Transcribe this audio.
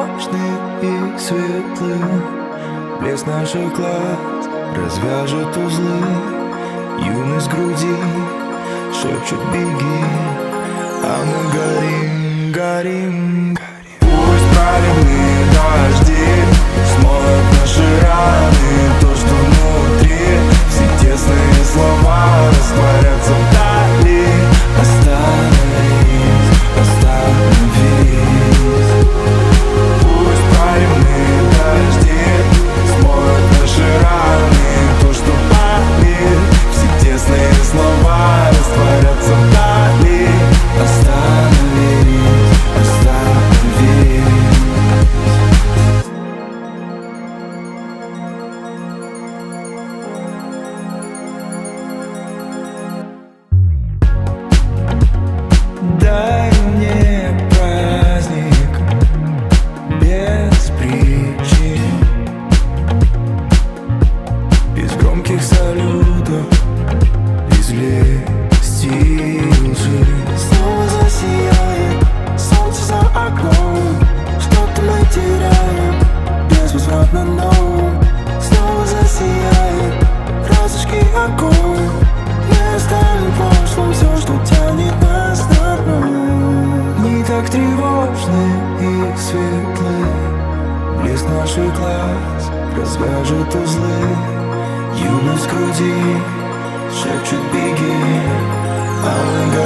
тревожный и светлый. Блеск наших глаз развяжет узлы. Юность груди шепчет беги, а мы горим, горим, горим. Пусть проливные дожди смоют наши раны, то, что внутри. Все тесные слова растворятся вдали. Остановись, остановись. Пусть проливные дожди смоют наши раны, то, что болит. Все тесные слова растворятся вдали. Остановись, остановись. Дай мне праздник без причин, без громких салютов, без лести и лжи. Снова засияет солнце за окном, что-то мы теряем безвозвратно, но снова засияет радужки огонь. Мы оставим в прошлом все, что тянет нас на дно. Не так тревожны и светлы. Блеск наших глаз развяжет узлы. Юность груди шепчет беги, а мы